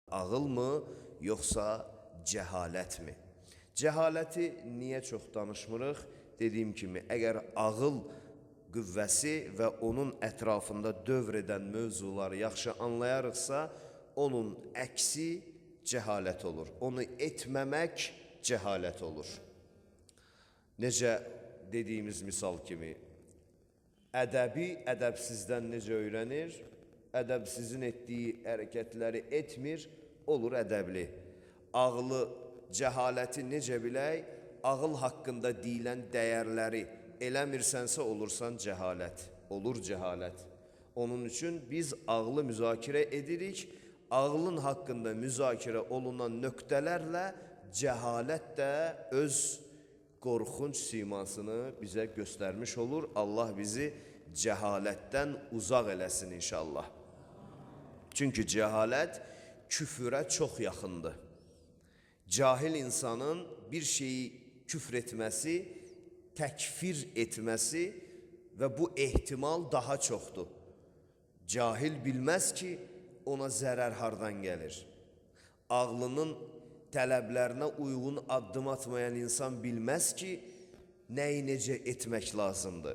Ağıl mı, yoxsa cəhalətmi? Cəhaləti niyə çox danışmırıq? Dediyim kimi, əgər ağıl qüvvəsi və onun ətrafında dövr edən mövzuları yaxşı anlayarıqsa, onun əksi cəhalət olur. Onu etməmək cəhalət olur. Necə dediyimiz misal kimi, ədəbi ədəbsizdən necə öyrənir? Ədəbsizin etdiyi hərəkətləri etmir, olur ədəbli. Ağlı, cəhaləti necə bilək? Ağıl haqqında deyilən dəyərləri eləmirsənsə olursan cəhalət, olur cəhalət. Onun üçün biz ağlı müzakirə edirik, ağlın haqqında müzakirə olunan nöqtələrlə cəhalət də öz qorxunç simasını bizə göstərmiş olur. Allah bizi cəhalətdən uzaq eləsin inşallah. Çünki cəhalət küfürə çox yaxındır. Cahil insanın bir şeyi küfr etməsi, təkfir etməsi və bu ehtimal daha çoxdur. Cahil bilməz ki, ona zərər hardan gəlir. Ağlının tələblərinə uyğun addım atmayan insan bilməz ki, nəyi necə etmək lazımdır.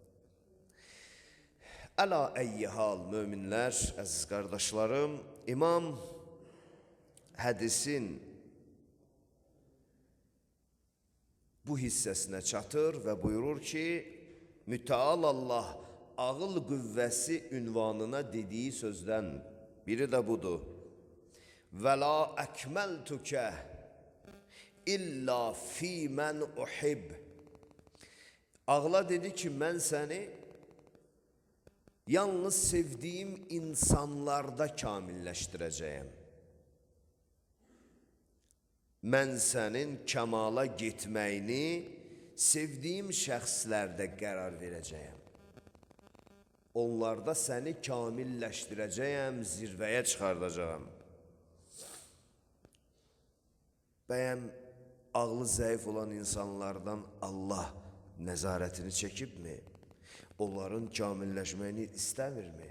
Əla əyyihal möminlər, əziz qardaşlarım, İmam hədisin bu hissəsinə çatır və buyurur ki, mütəal Allah ağıl qüvvəsi ünvanına dediyi sözdən biri də budur. Və la əkməltükə illa fīmən uhib. Ağla dedi ki, mən səni yalnız sevdiyim insanlarda kamilləşdirəcəyəm. Mən sənin kəmala getməyini sevdiyim şəxslərdə qərar verəcəyəm. Onlarda səni kamilləşdirəcəyəm, zirvəyə çıxardacağım. Bəyəm, ağlı zəif olan insanlardan Allah nəzarətini çəkibmi? Onların kamilləşməyini istəmirmi?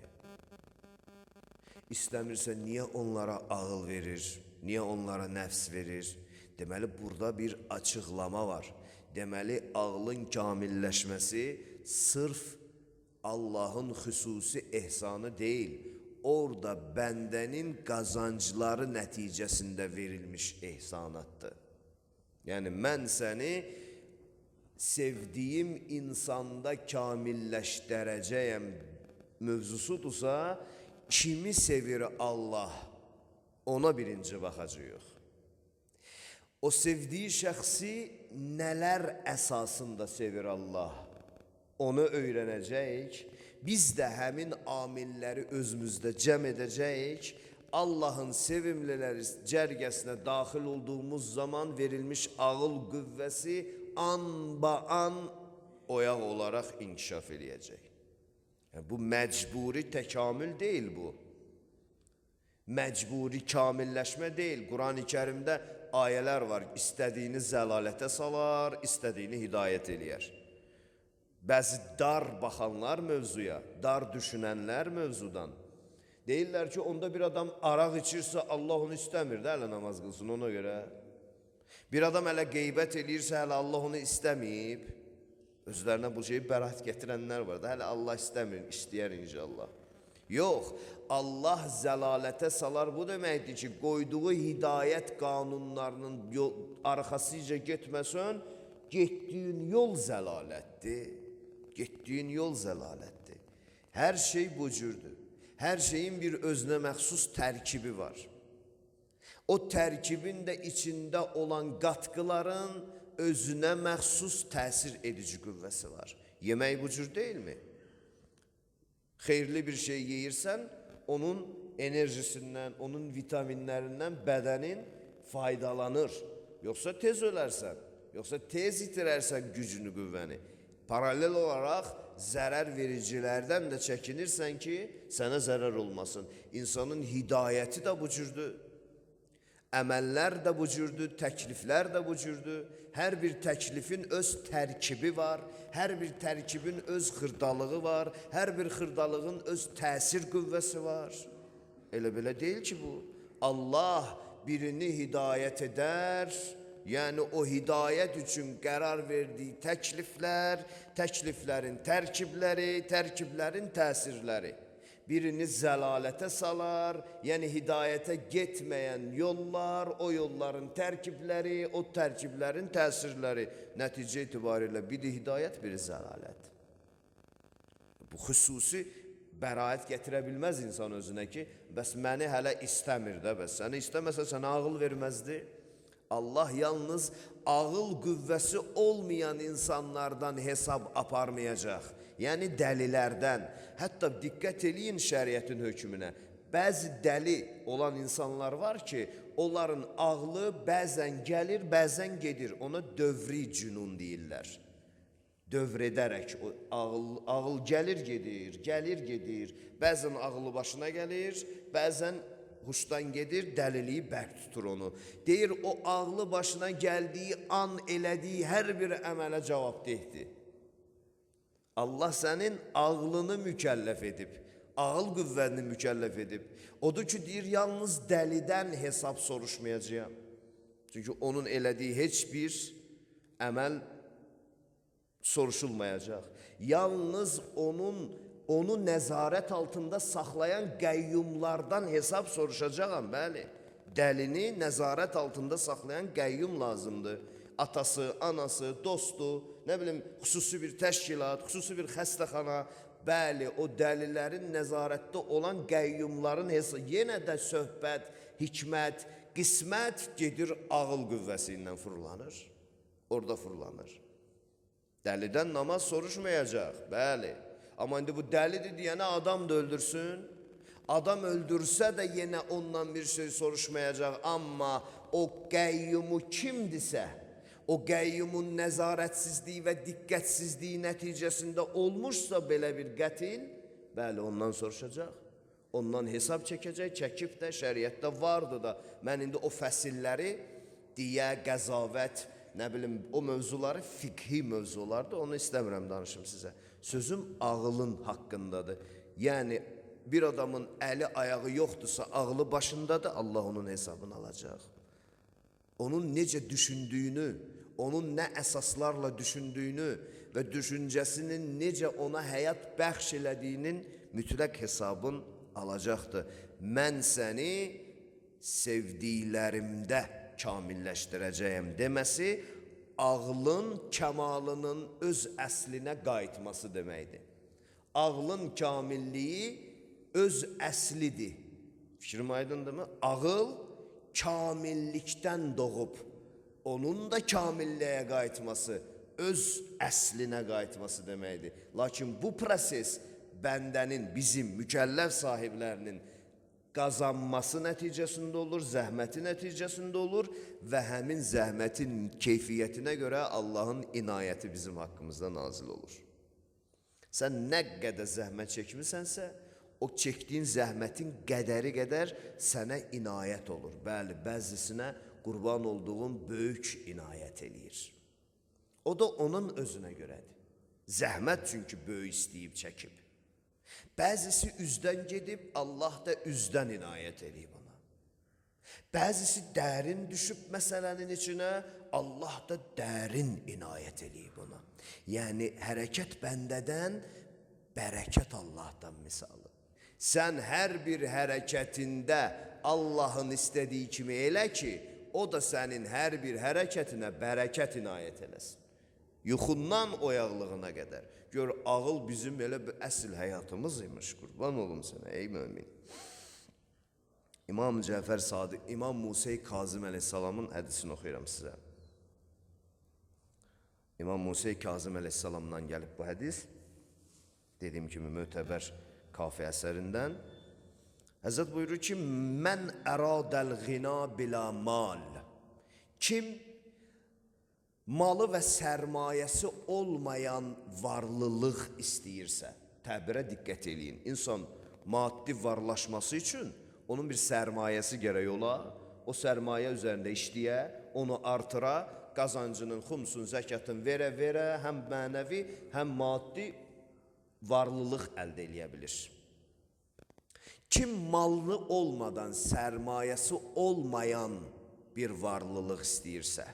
İstəmirsə, niyə onlara ağıl verir? Niyə onlara nəfs verir? Deməli, burada bir açıqlama var. Deməli, ağlın kamilləşməsi sırf Allahın xüsusi ehsanı deyil, orada bəndənin qazancları nəticəsində verilmiş ehsanatdır. Yəni, mən səni sevdiyim insanda kamilləşdirəcəyəm mövzusudursa, kimi sevir Allah, ona birinci baxacağıq. O sevdiyi şəxsi nələr əsasında sevir Allah, onu öyrənəcəyik. Biz də həmin amilləri özümüzdə cəm edəcəyik. Allahın sevimliləri cərgəsinə daxil olduğumuz zaman verilmiş ağıl qüvvəsi an oyaq olaraq inkişaf eləyəcək. Yəni, bu məcburi təkamül deyil bu. Məcburi kamilləşmə deyil. Quran-ı Kərimdə ayələr var. İstədiyini zəlalətə salar, istədiyini hidayət eləyər. Bəzi dar baxanlar mövzuya, dar düşünənlər mövzudan. Deyirlər ki, onda bir adam araq içirsə, Allah onu istəmir də, hələ namaz qılsın ona görə. Bir adam hələ qeybət eləyirsə, hələ Allah onu istəməyib. Özlərinə bu şeyi bərat gətirənlər var da, hələ Allah istəmir, istəyər inşallah. Yox, Allah zəlalətə salar bu deməkdir ki, qoyduğu hidayət qanunlarının arxasıca getməsən, getdiyin yol zəlalətdir. Getdiyin yol zəlalətdir. Hər şey bu cürdür. Hər şeyin bir özünə məxsus tərkibi var. O tərkibin də içində olan qatqıların özünə məxsus təsir edici qüvvəsi var. Yemək bu cür deyilmi? Xeyirli bir şey yeyirsən, onun enerjisindən, onun vitaminlərindən bədənin faydalanır. Yoxsa tez ölərsən, yoxsa tez itirərsən gücünü, qüvvəni. Paralel olaraq zərər vericilərdən də çəkinirsən ki, sənə zərər olmasın. İnsanın hidayəti də bu cürdür. Əməllər də bu cürdür, təkliflər də bu cürdür. Hər bir təklifin öz tərkibi var, hər bir tərkibin öz xırdalığı var, hər bir xırdalığın öz təsir qüvvəsi var. Elə belə deyil ki bu. Allah birini hidayət edər, yəni o hidayət üçün qərar verdiyi təkliflər, təkliflərin tərkibləri, tərkiblərin təsirləri. Birini zəlalətə salar, yəni hidayətə getməyən yollar, o yolların tərkibləri, o tərkiblərin təsirləri. Nəticə itibarilə biri hidayət, biri zəlalət. Bu xüsusi bəraət gətirə bilməz insan özünə ki, bəs məni hələ istəmir də, bəs səni istəməsə sənə ağıl verməzdi. Allah yalnız ağıl qüvvəsi olmayan insanlardan hesab aparmayacaq. Yəni dəlilərdən. Hətta diqqət eləyin şəriətin hökmünə. Bəzi dəli olan insanlar var ki, onların ağlı bəzən gəlir, bəzən gedir. Ona dövri cünun deyirlər. Dövr edərək, ağıl gəlir, gedir, gəlir, gedir. Bəzən ağlı başına gəlir, bəzən huşdan gedir, dəliliyi bərk tutur onu. Deyir, o ağlı başına gəldiyi an elədiyi hər bir əmələ cavabdehdir. Allah sənin ağlını mükəlləf edib, ağıl qüvvəni mükəlləf edib. Odur ki, deyir, yalnız dəlidən hesab soruşmayacağım. Çünki onun elədiyi heç bir əməl soruşulmayacaq. Yalnız onu nəzarət altında saxlayan qəyyumlardan hesab soruşacağam, bəli. Dəlini nəzarət altında saxlayan qəyyum lazımdır. Atası, anası, dostu, nə bilim, xüsusi bir təşkilat, xüsusi bir xəstəxana, bəli, o dəlilərin nəzarətdə olan qəyyumların hesabı, yenə də söhbət, hikmət, qismət gedir ağıl qüvvəsi ilə fırlanır, orada fırlanır. Dəlidən namaz soruşmayacaq, bəli. Amma indi bu dəlidir deyənə adam da öldürsün. Adam öldürsə də yenə ondan bir şey soruşmayacaq. Amma o qəyyumu kimdirsə, o qəyyumun nəzarətsizliyi və diqqətsizliyi nəticəsində olmuşsa belə bir qətil, bəli, ondan soruşacaq. Ondan hesab çəkəcək, çəkib də şəriətdə vardı da. Mən indi o fəsilləri, diyə, qəzavət, nə bilim, o mövzuları fiqhi mövzulardır, onu istəmirəm danışım sizə. Sözüm ağılın haqqındadır. Yəni, bir adamın əli, ayağı yoxdursa, ağlı başındadır, Allah onun hesabını alacaq. Onun necə düşündüyünü, onun nə əsaslarla düşündüyünü və düşüncəsinin necə ona həyat bəxş elədiyinin mütləq hesabın alacaqdır. Mən səni sevdiklərimdə kamilləşdirəcəyəm deməsi, ağlın kəmalının öz əslinə qayıtması deməkdir. Ağlın kamilliyi öz əslidir. Fikrim aydındırmı? Ağıl kamillikdən doğub, onun da kamilliyə qayıtması, öz əslinə qayıtması deməkdir. Lakin bu proses bəndənin, bizim mükəlləf sahiblərinin qazanması nəticəsində olur, zəhməti nəticəsində olur və həmin zəhmətin keyfiyyətinə görə Allahın inayəti bizim haqqımızda nazil olur. Sən nə qədər zəhmət çəkmisənsə, o çəkdiyin zəhmətin qədəri qədər sənə inayət olur. Bəli, bəzisinə qurban olduğun böyük inayət eləyir. O da onun özünə görədir. Zəhmət çünki böyük istəyib çəkib. Bəzisi üzdən gedib, Allah da üzdən inayət eləyib ona. Bəzisi dərin düşüb məsələnin içinə, Allah da dərin inayət eləyib ona. Yəni, hərəkət bəndədən, bərəkət Allahdan misalı. Sən hər bir hərəkətində Allahın istədiyi kimi elə ki, o da sənin hər bir hərəkətinə bərəkət inayət eləsin. Yuxundan oyaqlığına qədər. Gör, ağıl bizim elə bir əsl həyatımız imiş, qurban olum sənə, ey mümin. İmam Cəfər Sadiq, İmam Musa Kazım əleyhissalamın hədisini oxuyuram sizə. İmam Musa Kazım əleyhissalamdan gəlib bu hədis. Dediyim kimi, mötəbər kafi əsərindən. Həzrət buyurur ki, mən əradəl ğina bila mal. Kim malı və sərmayəsi olmayan varlılıq istəyirsə, təbirə diqqət eləyin. İnsan maddi varlaşması üçün onun bir sərmayəsi gərək ola, o sərmayə üzərində işləyə, onu artıra, qazancının, xumsun, zəkatın verə, həm mənəvi, həm maddi varlılıq əldə eləyə bilir. Kim mallı olmadan, sərmayəsi olmayan bir varlılıq istəyirsə,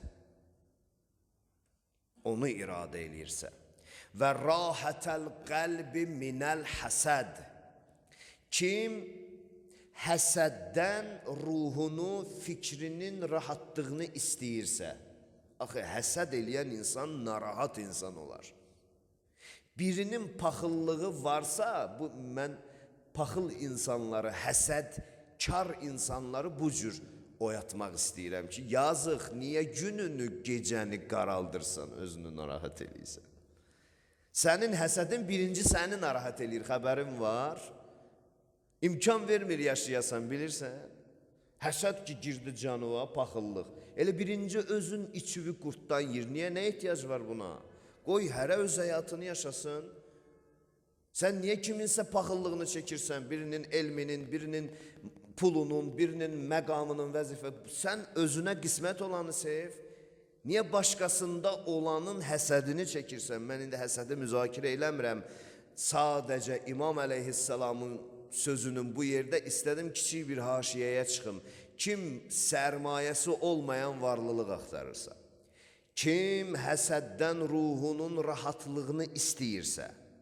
onu iradə eləyirsə və rahətəl qəlbi minəl həsəd, kim həsəddən ruhunu, fikrinin rahatlığını istəyirsə, axı həsəd eləyən insan narahat insan olar. Birinin paxıllığı varsa, mən paxıl insanları, həsədkar insanları bu cür oyatmaq istəyirəm ki, yazıq, niyə gününü, gecəni qaraldırsan, özünü narahat eləyirsən. Sənin həsədin birinci səni narahat eləyir, xəbərin var. İmkan vermir yaşayasan, bilirsən. Həsəd ki, girdi canıva, paxıllıq. Elə birinci özün içivi qurtdan yir. Niyə, nə ehtiyac var buna? Qoy hərə öz həyatını yaşasın. Sən niyə kiminsə paxıllığını çəkirsən? Birinin elminin, birinin pulunun, birinin məqamının vəzifə. Sən özünə qismət olanı sev. Niyə başqasında olanın həsədini çəkirsən? Mən indi həsədi müzakirə eləmirəm. Sadəcə İmam əleyhissalamın sözünün bu yerdə istədim kiçik bir haşiyəyə çıxım. Kim sərmayəsi olmayan varlılıq axtarırsa, kim həsəddən ruhunun rahatlığını istəyirsə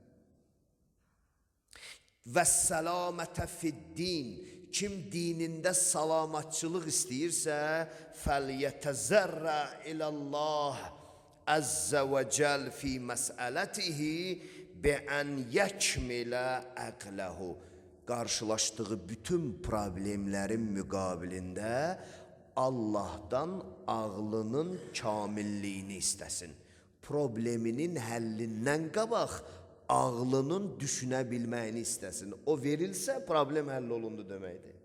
və səlamətə fiddin, kim dinində salamatçılıq istəyirsə, fəlyətəzərrə ilallah əzzə və cəl fi məsələtihi biən yəkmilə əqləhu. Qarşılaşdığı bütün problemlərin müqabilində Allah'tan ağlının kamilliyini istəsin. Probleminin həllindən qabaq ağlının düşünə bilməyini istəsin. O verilsə problem həll olundu deməkdir.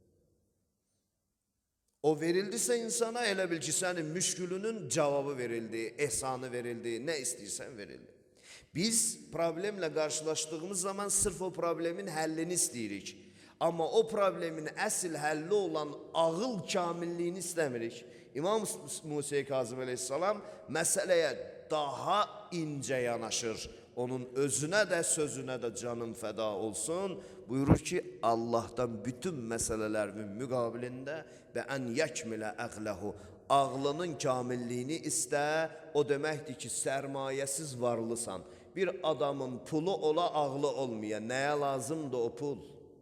O verildisə insana elə bil ki, sənin müşkülünün cavabı verildi, ehsanı verildi, nə istəyirsən verildi. Biz problemlə qarşılaşdığımız zaman sırf o problemin həllini istəyirik. Amma o problemin əsl həlli olan ağıl kamilliyini istəmirik. İmam Musa Kazım əleyhissalam məsələyə daha incə yanaşır. Onun özünə də, sözünə də canım fəda olsun. Buyurur ki, Allah'tan bütün məsələlərin müqabilində və ən yəkmilə əqləhu, ağlının kamilliyini istə, o deməkdir ki, sərmayəsiz varlısan. Bir adamın pulu ola, ağlı olmaya. Nəyə lazımdır o pul?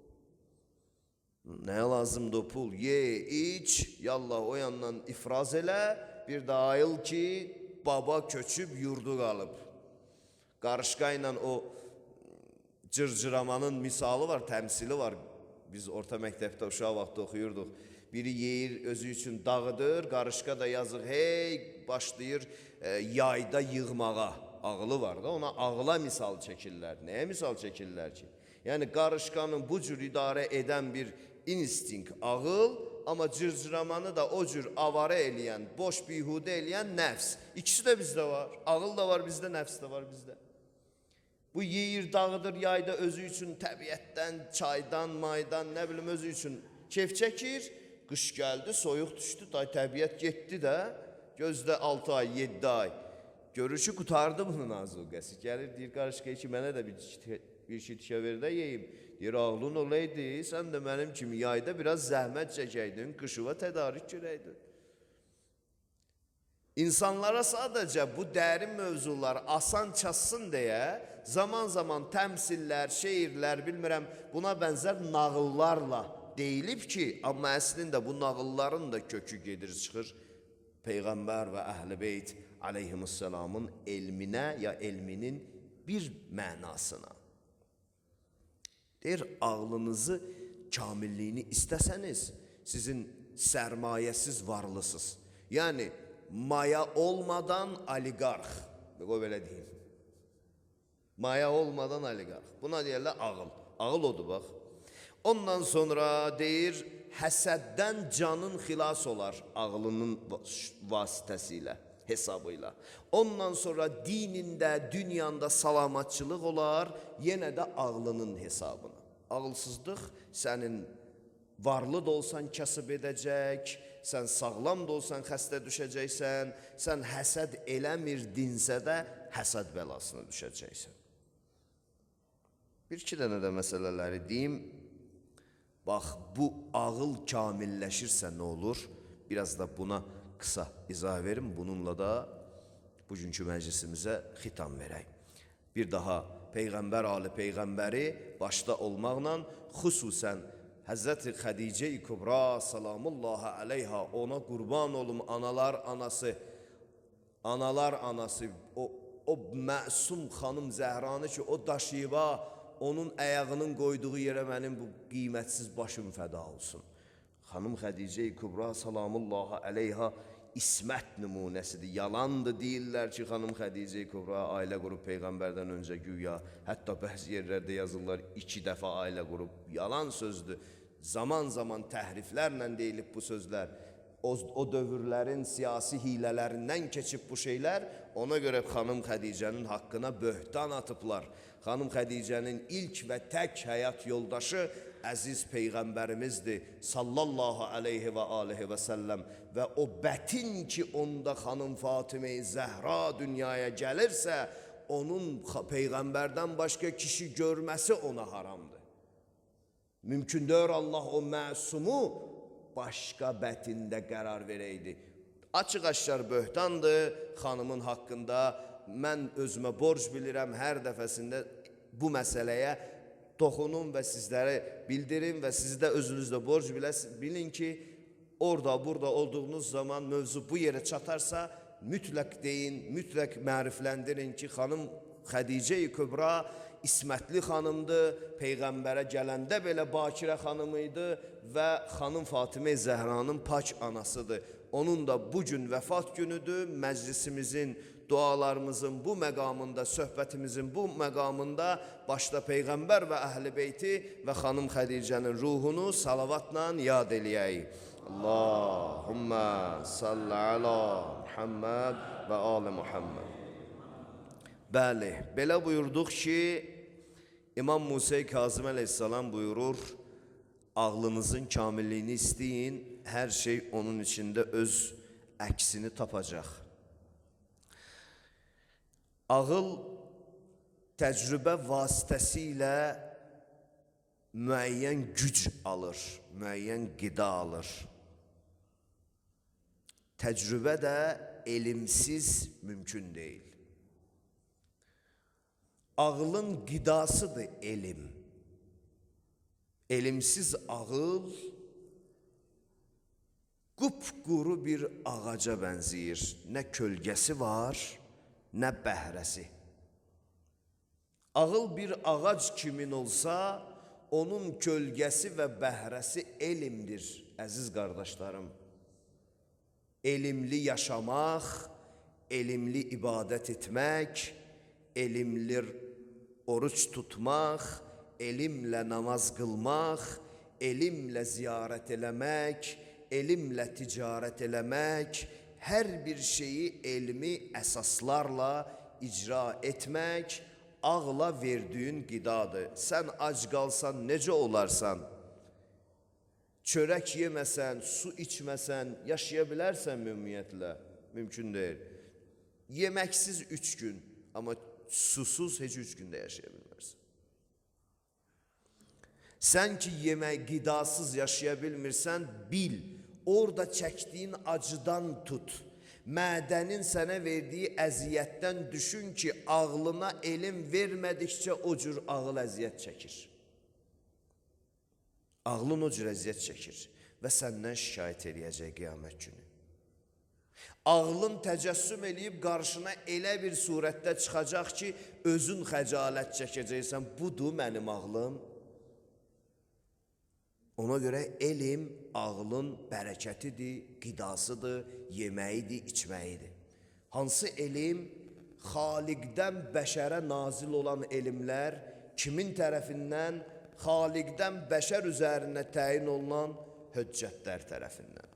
Nəyə lazımdır o pul? Ye, iç, yallah o yandan ifraz elə, bir də ayıl ki, baba köçüb, yurdu qalıb. Qarışqa ilə o cırcıramanın misalı var, təmsili var. Biz orta məktəbdə uşaq vaxtı oxuyurduq. Biri yeyir, özü üçün dağıdır, qarışqa da yazıq, hey, başlayır yayda yığmağa. Ağlı var da, ona ağla misal çəkirlər. Nəyə misal çəkirlər ki? Yəni, qarışqanın bu cür idarə edən bir instinkt, ağıl, amma cırcıramanı da o cür avara eləyən, boş bihudə eləyən nəfs. İkisi də bizdə var. Ağıl da var bizdə, nəfs də var bizdə. Bu yeyir, dağıdır, yayda özü üçün təbiətdən, çaydan, maydan, nə bilim özü üçün keyf çəkir. Qış gəldi, soyuq düşdü, təbiət getdi də, gözdə 6 ay, 7 ay. Görür ki, qutardı bunun azuqəsi. Gəlir, deyir, qarışqaya ki, mənə də bir şey tikə ver də yeyim. Deyir, ağlın olaydı, sən də mənim kimi yayda biraz zəhmət çəkəydin, qışıva tədarik görəydin. İnsanlara sadəcə bu dərin mövzular asan çatsın deyə zaman-zaman təmsillər, şeirlər, bilmirəm, buna bənzər nağıllarla deyilib ki, amma əslində bu nağılların da kökü gedir, çıxır Peyğəmbər və Əhl-i Beyt aleyhimussalamın elminə ya elminin bir mənasına. Deyir, ağlınızı, kamilliyini istəsəniz, sizin sərmayəsiz varlısınız. Yəni, maya olmadan oliqarx, o belə deyim. Maya olmadan oliqarx. Buna deyərlər ağıl. Ağıl odur, bax. Ondan sonra deyir, həsəddən canın xilas olar ağlının vasitəsilə, hesabıyla. Ondan sonra dinində, dünyanda salamatçılıq olar, yenə də ağlının hesabına. Ağılsızlıq sənin varlı da olsan kasıb edəcək, sən sağlam da olsan xəstə düşəcəksən, sən həsəd eləmirdinsə də həsəd bəlasına düşəcəksən. Bir-iki dənə də məsələləri deyim, Bax, bu ağıl kamilləşirsə nə olur? Biraz da buna qısa izah verim. Bununla da bugünkü məclisimizə xitam verək. Bir daha Peyğəmbər Ali Peyğəmbəri başda olmaqla xüsusən Həzrəti Xədicə-i Kübra salamullahi aleyha, ona qurban olum, analar anası, o məsum xanım Zəhranı ki, o daşıyıba, onun ayağının qoyduğu yerə mənim bu qiymətsiz başım fəda olsun. Xanım Xədicə-i Kübra salamullahi aleyha İsmət nümunəsidir. Yalandır, deyirlər ki, xanım Xədicə-i Kübra ailə qurub Peyğəmbərdən öncə güya, hətta bəzi yerlərdə yazırlar 2 dəfə ailə qurub. Yalan sözdür. Zaman təhriflərlə deyilib bu sözlər. O dövrlərin siyasi hilələrindən keçib bu şeylər. Ona görə xanım Xədicənin haqqına böhtan atıblar. Xanım Xədicənin ilk və tək həyat yoldaşı əziz Peyğəmbərimizdir sallallahu aleyhi və alihi və səlləm. Və o bətin ki, onda xanım Fatimə-i Zəhra dünyaya gəlirsə, onun Peyğəmbərdən başqa kişi görməsi ona haramdır. Mümkündür Allah o məsumu başqa bətində qərar verəydi. Açıq-aşkar böhtandır xanımın haqqında. Mən özümə borc bilirəm, hər dəfəsində bu məsələyə toxunun və sizlərə bildirin və siz də özünüzdə borc bilin ki, orada, burada olduğunuz zaman mövzu bu yerə çatarsa, mütləq deyin, mütləq mərifləndirin ki, xanım Xədicə-i Kübra İsmətli xanımdır, Peyğəmbərə gələndə belə bakirə xanım idi və xanım Fatimə Zəhranın pak anasıdır. Onun da bugün vəfat günüdür. Məclisimizin, dualarımızın bu məqamında, söhbətimizin bu məqamında başda Peyğəmbər və Əhl-i Beyti və xanım Xədicənin ruhunu salavatla yad eləyək. Allahümmə salli ala Muhammed və ali Muhammed. Bəli, belə buyurduq ki, İmam Musa Kazım əleyhissalam buyurur, ağlınızın kamilliyini istəyin, hər şey onun içində öz əksini tapacaq. Ağıl təcrübə vasitəsilə müəyyən güc alır, müəyyən qida alır. Təcrübə də elmsiz mümkün deyil. Ağılın qidasıdır elm. Elmsiz ağıl qupquru bir ağaca bənzəyir. Nə kölgəsi var, nə bəhrəsi. Ağıl bir ağac kimin olsa, onun kölgəsi və bəhrəsi elmdir, əziz qardaşlarım. Elmli yaşamaq, elmli ibadət etmək, elmli oruç tutmaq, elmlə namaz qılmaq, elmlə ziyarət eləmək, elmlə ticarət eləmək, hər bir şeyi elmi əsaslarla icra etmək, ağla verdiyin qidadır. Sən ac qalsan necə olarsan? Çörək yeməsən, su içməsən, yaşaya bilərsən ümumiyyətlə? Mümkün deyil. Yeməksiz 3 gün, amma susuz heç 3 gündə yaşaya bilmirsən. Sən ki yemək qidasız yaşaya bilmirsən, bil, orada çəkdiyin acıdan tut, mədənin sənə verdiyi əziyyətdən düşün ki, ağlına elm vermədikcə o cür ağıl əziyyət çəkir. Ağlın o cür əziyyət çəkir və səndən şikayət eləyəcək qiyamət günü. Ağlın təcəssüm eləyib qarşına elə bir surətdə çıxacaq ki, özün xəcalət çəkəcəksən, budur mənim ağlım. Ona görə elm ağlın bərəkətidir, qidasıdır, yeməyidir, içməyidir. Hansı elm? Xaliqdən bəşərə nazil olan elmlər kimin tərəfindən? Xaliqdən bəşər üzərinə təyin olunan höccətlər tərəfindən.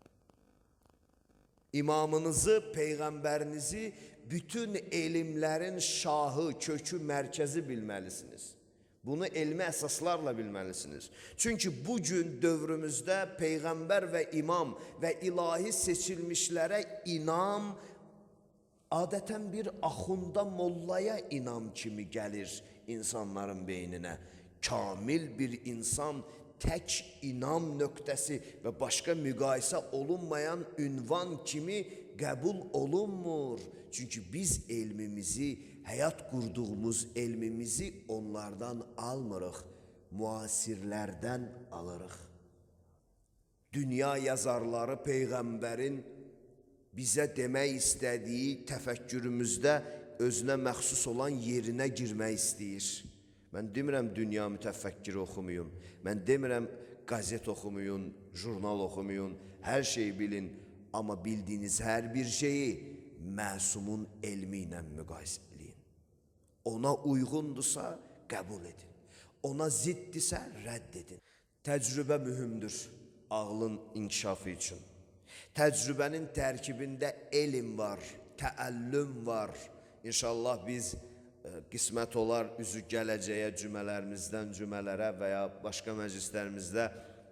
İmamınızı, Peyğəmbərinizi bütün elmlərin şahı, kökü, mərkəzi bilməlisiniz. Bunu elmi əsaslarla bilməlisiniz. Çünki bugün dövrümüzdə Peyğəmbər və imam və ilahi seçilmişlərə inam adətən bir axunda, mollaya inam kimi gəlir insanların beyninə. Kamil bir insan tək inam nöqtəsi və başqa müqayisə olunmayan ünvan kimi qəbul olunmur. Çünki biz elmimizi, həyat qurduğumuz elmimizi onlardan almırıq, müasirlərdən alırıq. Dünya yazarları Peyğəmbərin bizə demək istədiyi təfəkkürümüzdə özünə məxsus olan yerinə girmək istəyir. Mən demirəm dünya mütəfəkkiri oxumayın, mən demirəm qazet oxumayın, jurnal oxumayın, hər şeyi bilin. Amma bildiyiniz hər bir şeyi məsumun elmi ilə müqayisə edin. Ona uyğundursa qəbul edin, ona ziddirsə rədd edin. Təcrübə mühümdür ağlın inkişafı üçün. Təcrübənin tərkibində elm var, təəllüm var. İnşallah biz qismət olar üzü gələcəyə cümələrimizdən cümələrə və ya başqa məclislərimizdə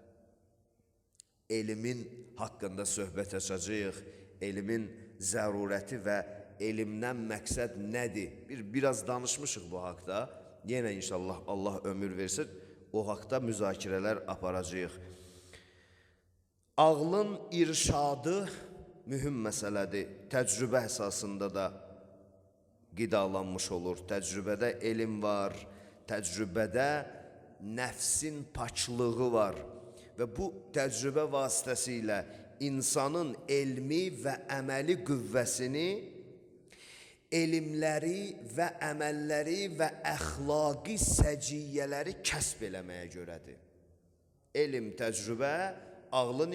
elmin haqqında söhbət açacağıq. Elmin zərurəti və elmdən məqsəd nədir? Biraz danışmışıq bu haqda. Yenə inşallah Allah ömür versin, o haqda müzakirələr aparacağıq. Ağlın irşadı mühüm məsələdir. Təcrübə əsasında da qidalanmış olur. Təcrübədə elm var, təcrübədə nəfsin paçlığı var. Və bu təcrübə vasitəsilə insanın elmi və əməli qüvvəsini, elmləri və əməlləri və əxlaqi səciyyələri kəsb eləməyə görədir. Elm, təcrübə, ağlın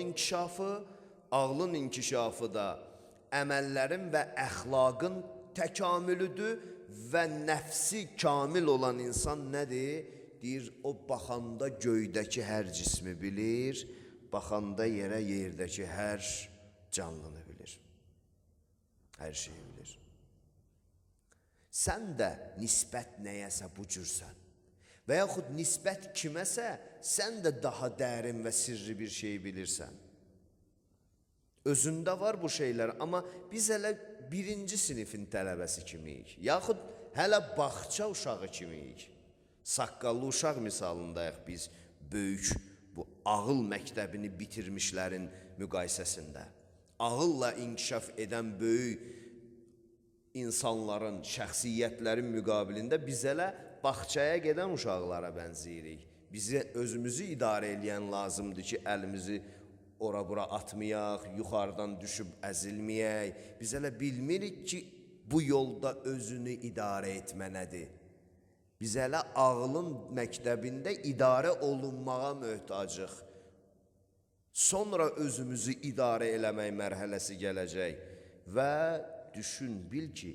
inkişafı da əməllərin və əxlaqın təkamülüdür və nəfsi kamil olan insan nədir? Deyir, o baxanda göydəki hər cismi bilir, baxanda yerə, yerdəki hər canlını bilir. Hər şeyi bilir. Sən də nisbət nəyəsə bu cürsən və yaxud nisbət kiməsə, sən də daha dərin və sirri bir şey bilirsən. Özündə var bu şeylər, amma biz hələ birinci sinifin tələbəsi kimiyik, yaxud hələ bağça uşağı kimiyik. Saqqallı uşaq misalındayıq biz böyük bu ağıl məktəbini bitirmişlərin müqayisəsində. Ağılla inkişaf edən böyük insanların, şəxsiyyətlərin müqabilində biz hələ bağçaya gedən uşaqlara bənziyirik. Bizi özümüzü idarə edən lazımdır ki, əlimizi ora-bura atmayaq, yuxarıdan düşüb əzilməyək. Biz hələ bilmirik ki, bu yolda özünü idarə etmə nədir? Biz hələ ağlın məktəbində idarə olunmağa möhtacıq. Sonra özümüzü idarə eləmək mərhələsi gələcək. Və düşün, bil ki,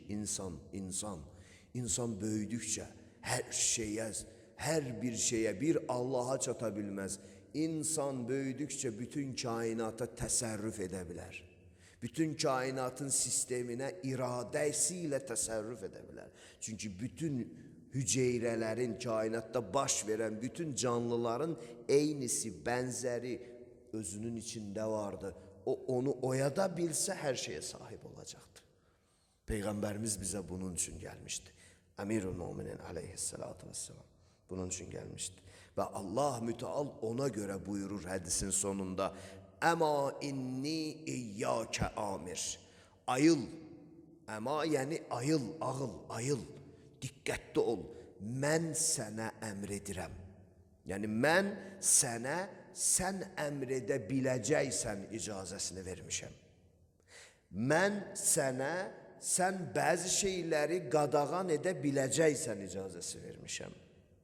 insan böyüdükcə hər şeyə, hər bir şeyə, bir Allaha çata bilməz. İnsan böyüdükcə bütün kainata təsərrüf edə bilər. Bütün kainatın sisteminə iradəsi ilə təsərrüf edə bilər. Çünki bütün hüceyrələrin, kainatda baş verən bütün canlıların eynisi, bənzəri özünün içində vardı. O, onu oyada bilsə hər şeyə sahib olacaqdır. Peyğəmbərimiz bizə bunun üçün gəlmişdi. Əmir-ül Müminin aleyhissalatu vesselam bunun üçün gəlmişdi. Və Allah müteal ona görə buyurur hədisin sonunda: Əma inni iyyəkə amir. Ayıl. Əma yəni ayıl, ağıl, ayıl. Diqqətli ol. Mən sənə əmr edirəm. Yəni mən sənə, sən əmr edə biləcəksən icazəsini vermişəm. Mən sənə, sən bəzi şeyləri qadağan edə biləcəksən icazəsi vermişəm.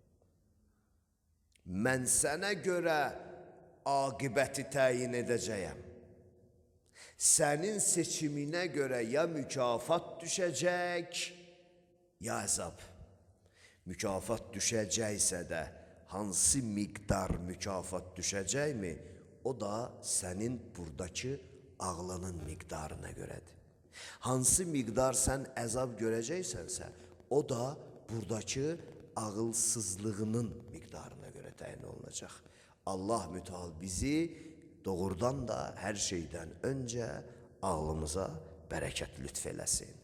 Mən sənə görə aqibəti təyin edəcəyəm. Sənin seçiminə görə ya mükafat düşəcək, ya əzab. Mükafat düşəcəksə də hansı miqdar mükafat düşəcəkmi, o da sənin buradakı ağlının miqdarına görədir. Hansı miqdar sən əzab görəcəksənsə, o da buradakı ağılsızlığının miqdarına görə təyin olunacaq. Allah müteal bizi doğrudan da hər şeydən öncə ağlımıza bərəkət lütf eləsin.